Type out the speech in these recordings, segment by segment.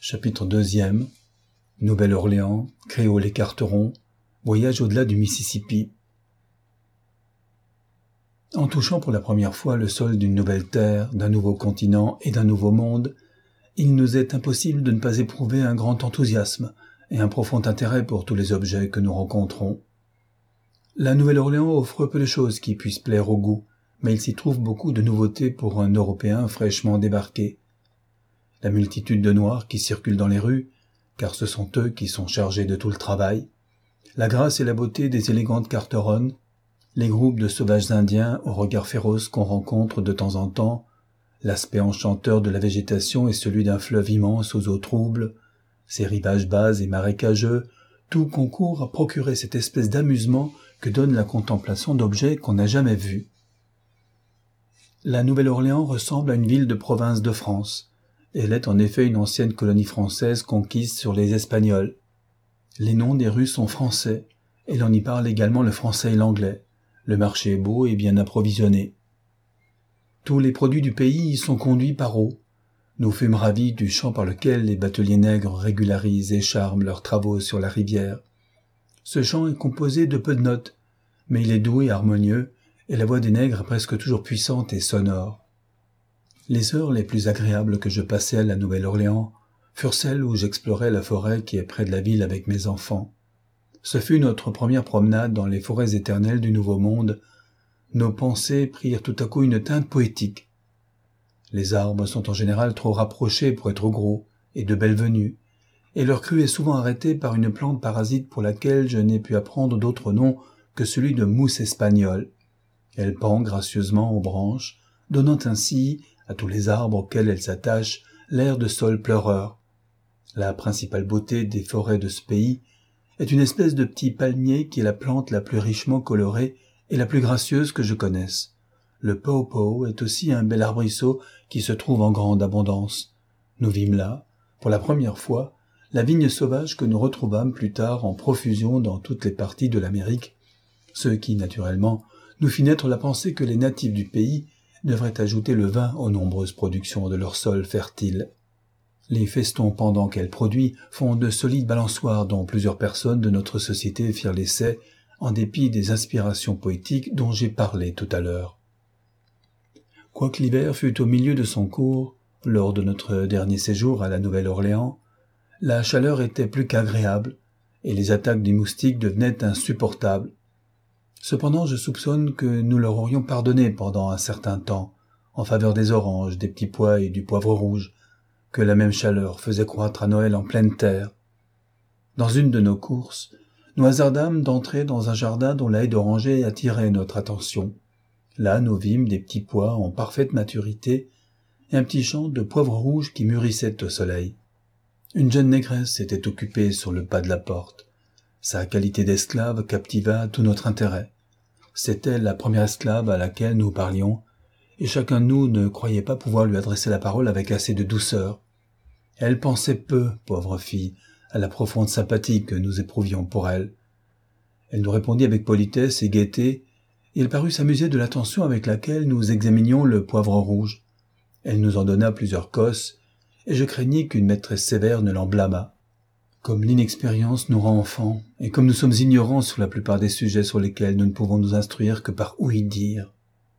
Chapitre 2e. Nouvelle-Orléans, créoles et carterons, voyage au-delà du Mississippi. En touchant pour la première fois le sol d'une nouvelle terre, d'un nouveau continent et d'un nouveau monde, il nous est impossible de ne pas éprouver un grand enthousiasme et un profond intérêt pour tous les objets que nous rencontrons. La Nouvelle-Orléans offre peu de choses qui puissent plaire au goût, mais il s'y trouve beaucoup de nouveautés pour un Européen fraîchement débarqué. La multitude de Noirs qui circulent dans les rues, car ce sont eux qui sont chargés de tout le travail, la grâce et la beauté des élégantes carteronnes, les groupes de sauvages indiens au regard féroce qu'on rencontre de temps en temps, l'aspect enchanteur de la végétation et celui d'un fleuve immense aux eaux troubles, ses rivages bas et marécageux, tout concourt à procurer cette espèce d'amusement que donne la contemplation d'objets qu'on n'a jamais vus. La Nouvelle-Orléans ressemble à une ville de province de France. Elle est en effet une ancienne colonie française conquise sur les Espagnols. Les noms des rues sont français, et l'on y parle également le français et l'anglais. Le marché est beau et bien approvisionné. Tous les produits du pays y sont conduits par eau. Nous fûmes ravis du champ par lequel les bateliers nègres régularisent et charment leurs travaux sur la rivière. Ce chant est composé de peu de notes, mais il est doux et harmonieux, et la voix des nègres est presque toujours puissante et sonore. Les heures les plus agréables que je passai à la Nouvelle-Orléans furent celles où j'explorais la forêt qui est près de la ville avec mes enfants. Ce fut notre première promenade dans les forêts éternelles du Nouveau Monde. Nos pensées prirent tout à coup une teinte poétique. Les arbres sont en général trop rapprochés pour être gros et de belle venue, et leur crue est souvent arrêtée par une plante parasite pour laquelle je n'ai pu apprendre d'autre nom que celui de mousse espagnole. Elle pend gracieusement aux branches, donnant ainsi à tous les arbres auxquels elle s'attache l'air de sol pleureur. La principale beauté des forêts de ce pays est une espèce de petit palmier qui est la plante la plus richement colorée et la plus gracieuse que je connaisse. Le pawpaw est aussi un bel arbrisseau qui se trouve en grande abondance. Nous vîmes là, pour la première fois, la vigne sauvage que nous retrouvâmes plus tard en profusion dans toutes les parties de l'Amérique, ce qui, naturellement, nous fit naître la pensée que les natifs du pays devraient ajouter le vin aux nombreuses productions de leur sol fertile. Les festons pendants qu'elle produit font de solides balançoires dont plusieurs personnes de notre société firent l'essai, en dépit des inspirations poétiques dont j'ai parlé tout à l'heure. Quoique l'hiver fût au milieu de son cours, lors de notre dernier séjour à la Nouvelle-Orléans, la chaleur était plus qu'agréable, et les attaques des moustiques devenaient insupportables. Cependant, je soupçonne que nous leur aurions pardonné pendant un certain temps, en faveur des oranges, des petits pois et du poivre rouge, que la même chaleur faisait croître à Noël en pleine terre. Dans une de nos courses, nous hasardâmes d'entrer dans un jardin dont la haie d'orangers attirait notre attention. Là, nous vîmes des petits pois en parfaite maturité et un petit champ de poivre rouge qui mûrissait au soleil. Une jeune négresse s'était occupée sur le pas de la porte. Sa qualité d'esclave captiva tout notre intérêt. C'était la première esclave à laquelle nous parlions, et chacun de nous ne croyait pas pouvoir lui adresser la parole avec assez de douceur. Elle pensait peu, pauvre fille, à la profonde sympathie que nous éprouvions pour elle. Elle nous répondit avec politesse et gaieté, et elle parut s'amuser de l'attention avec laquelle nous examinions le poivre rouge. Elle nous en donna plusieurs cosses, et je craignis qu'une maîtresse sévère ne l'en blâmât. Comme l'inexpérience nous rend enfants, et comme nous sommes ignorants sur la plupart des sujets sur lesquels nous ne pouvons nous instruire que par ouï-dire.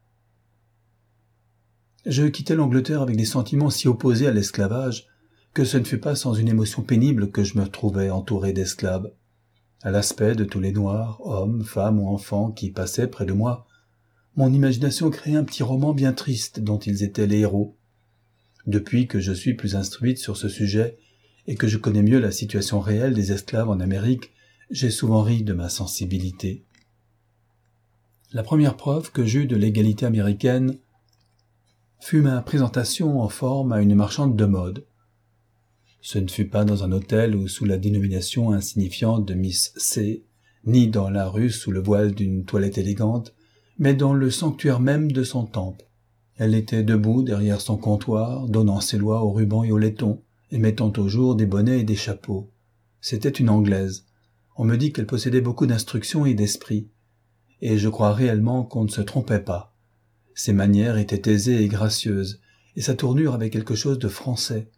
Je quittai l'Angleterre avec des sentiments si opposés à l'esclavage, que ce ne fut pas sans une émotion pénible que je me trouvai entouré d'esclaves. À l'aspect de tous les Noirs, hommes, femmes ou enfants qui passaient près de moi, mon imagination créait un petit roman bien triste dont ils étaient les héros. Depuis que je suis plus instruite sur ce sujet, et que je connais mieux la situation réelle des esclaves en Amérique, j'ai souvent ri de ma sensibilité. La première preuve que j'eus de l'égalité américaine fut ma présentation en forme à une marchande de mode. Ce ne fut pas dans un hôtel ou sous la dénomination insignifiante de Miss C, ni dans la rue sous le voile d'une toilette élégante, mais dans le sanctuaire même de son temple. Elle était debout derrière son comptoir, donnant ses lois aux rubans et aux laitons, et mettant au jour des bonnets et des chapeaux. C'était une Anglaise. On me dit qu'elle possédait beaucoup d'instruction et d'esprit. Et je crois réellement qu'on ne se trompait pas. Ses manières étaient aisées et gracieuses, et sa tournure avait quelque chose de français.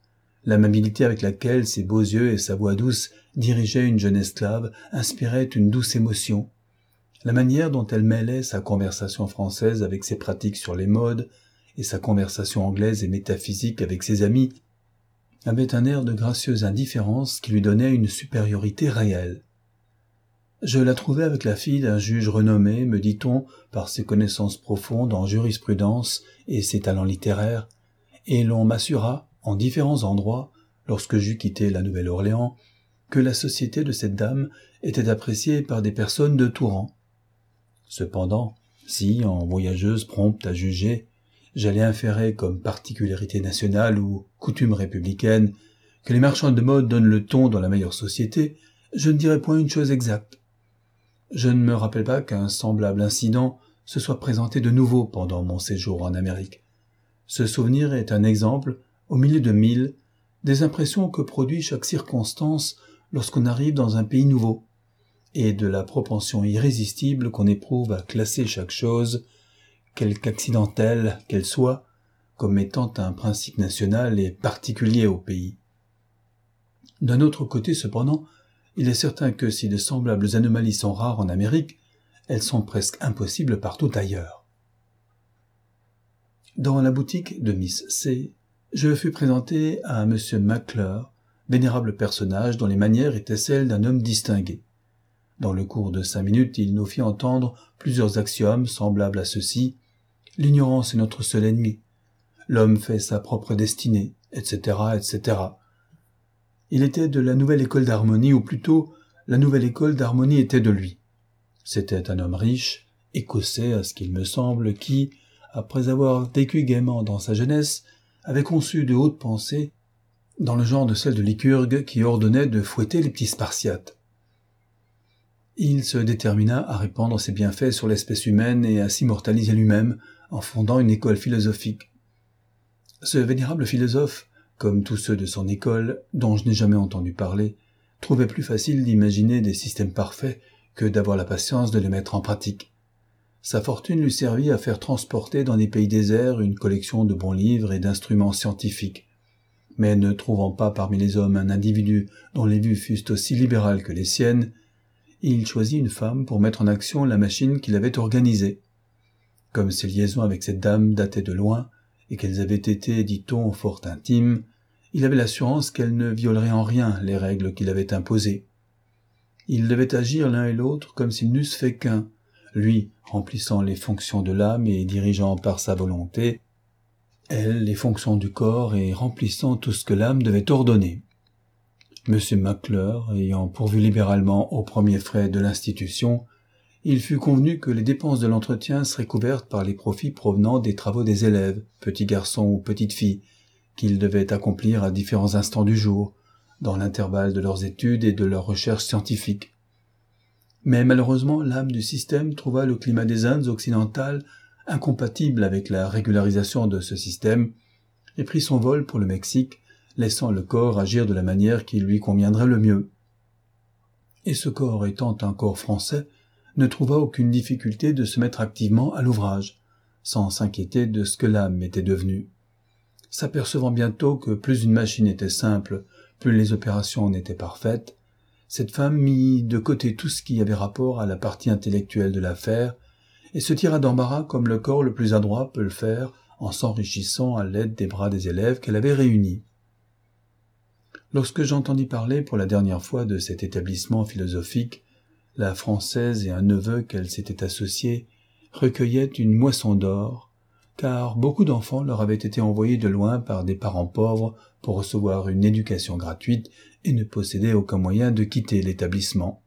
L'amabilité avec laquelle ses beaux yeux et sa voix douce dirigeaient une jeune esclave inspirait une douce émotion. La manière dont elle mêlait sa conversation française avec ses pratiques sur les modes et sa conversation anglaise et métaphysique avec ses amis avait un air de gracieuse indifférence qui lui donnait une supériorité réelle. Je la trouvais avec la fille d'un juge renommé, me dit-on, par ses connaissances profondes en jurisprudence et ses talents littéraires, et l'on m'assura, en différents endroits, lorsque j'eus quitté la Nouvelle-Orléans, que la société de cette dame était appréciée par des personnes de tout rang. Cependant, si, en voyageuse prompte à juger, j'allais inférer comme particularité nationale ou coutume républicaine que les marchands de mode donnent le ton dans la meilleure société, je ne dirais point une chose exacte. Je ne me rappelle pas qu'un semblable incident se soit présenté de nouveau pendant mon séjour en Amérique. Ce souvenir est un exemple, au milieu de mille, des impressions que produit chaque circonstance lorsqu'on arrive dans un pays nouveau, et de la propension irrésistible qu'on éprouve à classer chaque chose, quelque accidentelle qu'elle soit, comme étant un principe national et particulier au pays. D'un autre côté, cependant, il est certain que si de semblables anomalies sont rares en Amérique, elles sont presque impossibles partout ailleurs. Dans la boutique de Miss C, je fus présenté à M. McClure, vénérable personnage dont les manières étaient celles d'un homme distingué. Dans le cours de 5 minutes, il nous fit entendre plusieurs axiomes semblables à ceux-ci. L'ignorance est notre seul ennemi. L'homme fait sa propre destinée, etc., etc. Il était de la nouvelle école d'harmonie, ou plutôt, la nouvelle école d'harmonie était de lui. C'était un homme riche, écossais à ce qu'il me semble, qui, après avoir vécu gaiement dans sa jeunesse, avait conçu de hautes pensées dans le genre de celle de Lycurgue qui ordonnait de fouetter les petits Spartiates. Il se détermina à répandre ses bienfaits sur l'espèce humaine et à s'immortaliser lui-même en fondant une école philosophique. Ce vénérable philosophe, comme tous ceux de son école, dont je n'ai jamais entendu parler, trouvait plus facile d'imaginer des systèmes parfaits que d'avoir la patience de les mettre en pratique. Sa fortune lui servit à faire transporter dans des pays déserts une collection de bons livres et d'instruments scientifiques. Mais ne trouvant pas parmi les hommes un individu dont les vues fussent aussi libérales que les siennes, il choisit une femme pour mettre en action la machine qu'il avait organisée. Comme ses liaisons avec cette dame dataient de loin, et qu'elles avaient été, dit-on, fort intimes, il avait l'assurance qu'elle ne violerait en rien les règles qu'il avait imposées. Ils devaient agir l'un et l'autre comme s'ils n'eussent fait qu'un, lui remplissant les fonctions de l'âme et dirigeant par sa volonté, elle les fonctions du corps et remplissant tout ce que l'âme devait ordonner. M. McClure ayant pourvu libéralement aux premiers frais de l'institution, il fut convenu que les dépenses de l'entretien seraient couvertes par les profits provenant des travaux des élèves, petits garçons ou petites filles, qu'ils devaient accomplir à différents instants du jour, dans l'intervalle de leurs études et de leurs recherches scientifiques. Mais malheureusement, l'âme du système trouva le climat des Indes occidentales incompatible avec la régularisation de ce système et prit son vol pour le Mexique, laissant le corps agir de la manière qui lui conviendrait le mieux. Et ce corps étant un corps français, ne trouva aucune difficulté de se mettre activement à l'ouvrage, sans s'inquiéter de ce que l'âme était devenue. S'apercevant bientôt que plus une machine était simple, plus les opérations en étaient parfaites, cette femme mit de côté tout ce qui avait rapport à la partie intellectuelle de l'affaire et se tira d'embarras comme le corps le plus adroit peut le faire en s'enrichissant à l'aide des bras des élèves qu'elle avait réunis. Lorsque j'entendis parler pour la dernière fois de cet établissement philosophique, la Française et un neveu qu'elle s'était associé recueillaient une moisson d'or, car beaucoup d'enfants leur avaient été envoyés de loin par des parents pauvres pour recevoir une éducation gratuite et ne possédaient aucun moyen de quitter l'établissement.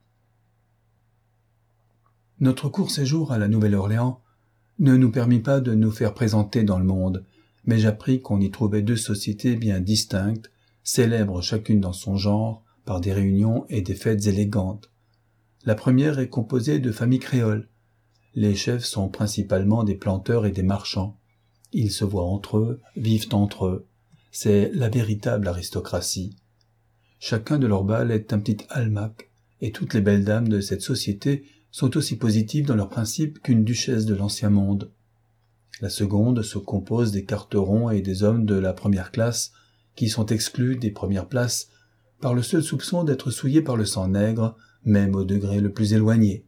Notre court séjour à la Nouvelle-Orléans ne nous permit pas de nous faire présenter dans le monde, mais j'appris qu'on y trouvait 2 sociétés bien distinctes, célèbres chacune dans son genre, par des réunions et des fêtes élégantes. La première est composée de familles créoles. Les chefs sont principalement des planteurs et des marchands. Ils se voient entre eux, vivent entre eux. C'est la véritable aristocratie. Chacun de leurs bals est un petit almac, et toutes les belles dames de cette société sont aussi positives dans leurs principes qu'une duchesse de l'ancien monde. La seconde se compose des carterons et des hommes de la première classe qui sont exclus des premières places par le seul soupçon d'être souillés par le sang nègre, même au degré le plus éloigné.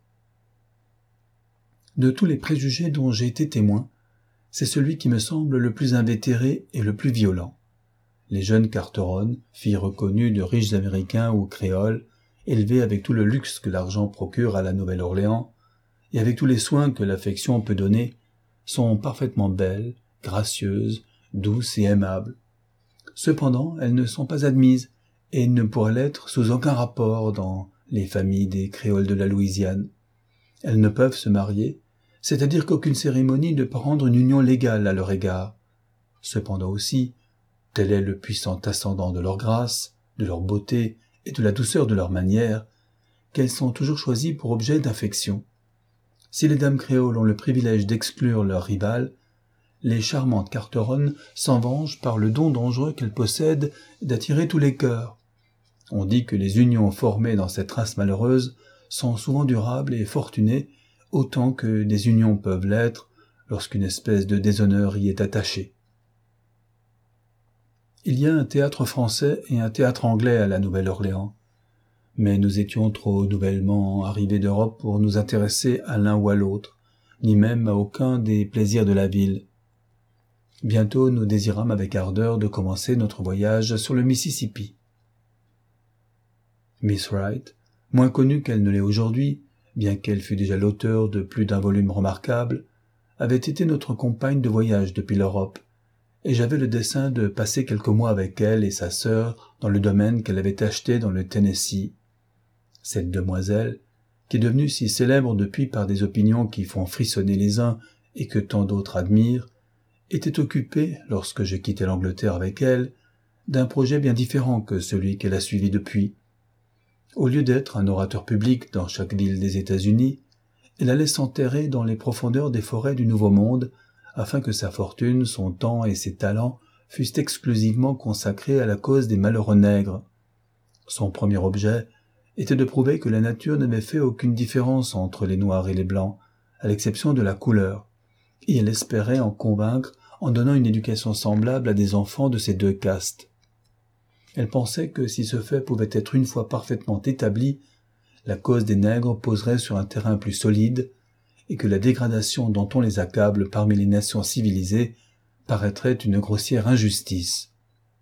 De tous les préjugés dont j'ai été témoin, c'est celui qui me semble le plus invétéré et le plus violent. Les jeunes Carteron, filles reconnues de riches Américains ou créoles, élevées avec tout le luxe que l'argent procure à la Nouvelle-Orléans, et avec tous les soins que l'affection peut donner, sont parfaitement belles, gracieuses, douces et aimables. Cependant, elles ne sont pas admises, et ne pourraient l'être sous aucun rapport dans les familles des créoles de la Louisiane. Elles ne peuvent se marier, c'est-à-dire qu'aucune cérémonie ne peut rendre une union légale à leur égard. Cependant aussi, tel est le puissant ascendant de leur grâce, de leur beauté et de la douceur de leurs manières, qu'elles sont toujours choisies pour objet d'affection. Si les dames créoles ont le privilège d'exclure leurs rivales, les charmantes Carteron s'en vengent par le don dangereux qu'elles possèdent d'attirer tous les cœurs. On dit que les unions formées dans cette race malheureuse sont souvent durables et fortunées, autant que des unions peuvent l'être lorsqu'une espèce de déshonneur y est attachée. Il y a un théâtre français et un théâtre anglais à la Nouvelle-Orléans, mais nous étions trop nouvellement arrivés d'Europe pour nous intéresser à l'un ou à l'autre, ni même à aucun des plaisirs de la ville. Bientôt nous désirâmes avec ardeur de commencer notre voyage sur le Mississippi. Miss Wright, moins connue qu'elle ne l'est aujourd'hui, bien qu'elle fût déjà l'auteur de plus d'un volume remarquable, avait été notre compagne de voyage depuis l'Europe, et j'avais le dessein de passer quelques mois avec elle et sa sœur dans le domaine qu'elle avait acheté dans le Tennessee. Cette demoiselle, qui est devenue si célèbre depuis par des opinions qui font frissonner les uns et que tant d'autres admirent, était occupée, lorsque je quittai l'Angleterre avec elle, d'un projet bien différent que celui qu'elle a suivi depuis. Au lieu d'être un orateur public dans chaque ville des États-Unis, elle allait s'enterrer dans les profondeurs des forêts du Nouveau Monde, afin que sa fortune, son temps et ses talents fussent exclusivement consacrés à la cause des malheureux nègres. Son premier objet était de prouver que la nature n'avait fait aucune différence entre les noirs et les blancs, à l'exception de la couleur, et elle espérait en convaincre en donnant une éducation semblable à des enfants de ces deux castes. Elle pensait que si ce fait pouvait être une fois parfaitement établi, la cause des nègres poserait sur un terrain plus solide, et que la dégradation dont on les accable parmi les nations civilisées paraîtrait une grossière injustice.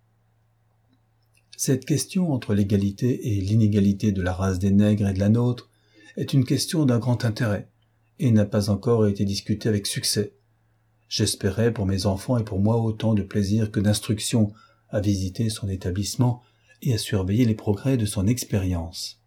Cette question entre l'égalité et l'inégalité de la race des nègres et de la nôtre est une question d'un grand intérêt, et n'a pas encore été discutée avec succès. J'espérais pour mes enfants et pour moi autant de plaisir que d'instruction à visiter son établissement et à surveiller les progrès de son expérience.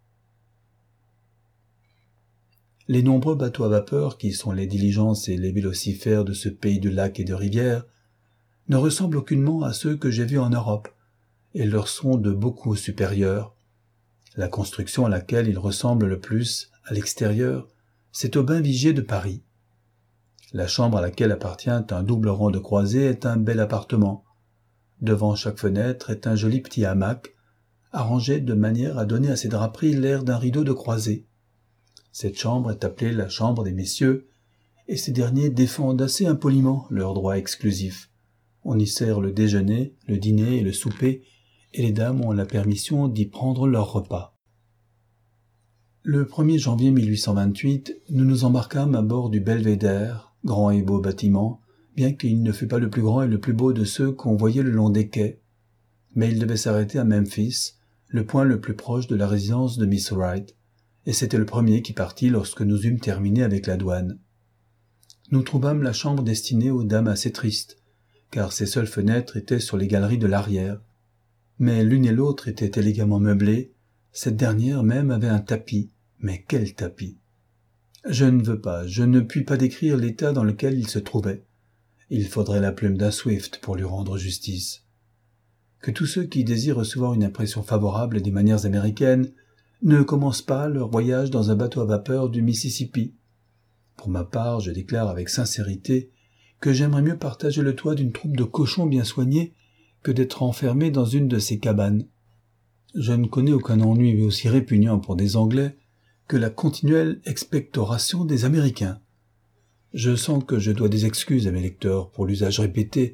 Les nombreux bateaux à vapeur qui sont les diligences et les vélocifères de ce pays de lacs et de rivières ne ressemblent aucunement à ceux que j'ai vus en Europe, et leur sont de beaucoup supérieurs. La construction à laquelle ils ressemblent le plus, à l'extérieur, c'est Aubin Vigier de Paris. La chambre à laquelle appartient un double rang de croisées est un bel appartement. Devant chaque fenêtre est un joli petit hamac, arrangé de manière à donner à ses draperies l'air d'un rideau de croisée. Cette chambre est appelée la chambre des messieurs, et ces derniers défendent assez impoliment leurs droits exclusifs. On y sert le déjeuner, le dîner et le souper, et les dames ont la permission d'y prendre leur repas. Le 1er janvier 1828, nous nous embarquâmes à bord du Belvédère, grand et beau bâtiment, bien qu'il ne fût pas le plus grand et le plus beau de ceux qu'on voyait le long des quais. Mais il devait s'arrêter à Memphis, le point le plus proche de la résidence de Miss Wright, et c'était le premier qui partit lorsque nous eûmes terminé avec la douane. Nous trouvâmes la chambre destinée aux dames assez tristes, car ses seules fenêtres étaient sur les galeries de l'arrière. Mais l'une et l'autre étaient élégamment meublées, cette dernière même avait un tapis, mais quel tapis! Je ne puis pas décrire l'état dans lequel il se trouvait. Il faudrait la plume d'un Swift pour lui rendre justice. Que tous ceux qui désirent recevoir une impression favorable des manières américaines ne commencent pas leur voyage dans un bateau à vapeur du Mississippi. Pour ma part, je déclare avec sincérité que j'aimerais mieux partager le toit d'une troupe de cochons bien soignés que d'être enfermé dans une de ces cabanes. Je ne connais aucun ennui aussi répugnant pour des Anglais que la continuelle expectoration des Américains. Je sens que je dois des excuses à mes lecteurs pour l'usage répété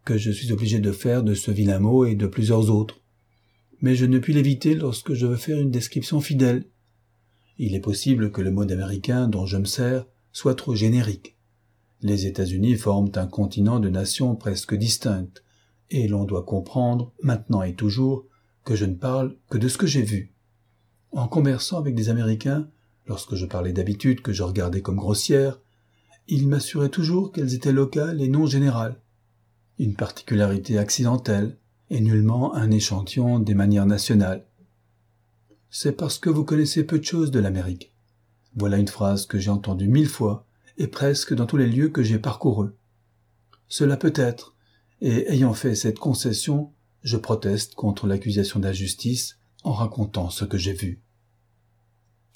que je suis obligé de faire de ce vilain mot et de plusieurs autres. Mais je ne puis l'éviter lorsque je veux faire une description fidèle. Il est possible que le mot d'américain dont je me sers soit trop générique. Les États-Unis forment un continent de nations presque distinctes, et l'on doit comprendre, maintenant et toujours, que je ne parle que de ce que j'ai vu. En conversant avec des Américains, lorsque je parlais d'habitudes que je regardais comme grossières, ils m'assuraient toujours qu'elles étaient locales et non générales, une particularité accidentelle et nullement un échantillon des manières nationales. C'est parce que vous connaissez peu de choses de l'Amérique. Voilà une phrase que j'ai entendue 1000 fois et presque dans tous les lieux que j'ai parcourus. Cela peut être, et ayant fait cette concession, je proteste contre l'accusation d'injustice en racontant ce que j'ai vu.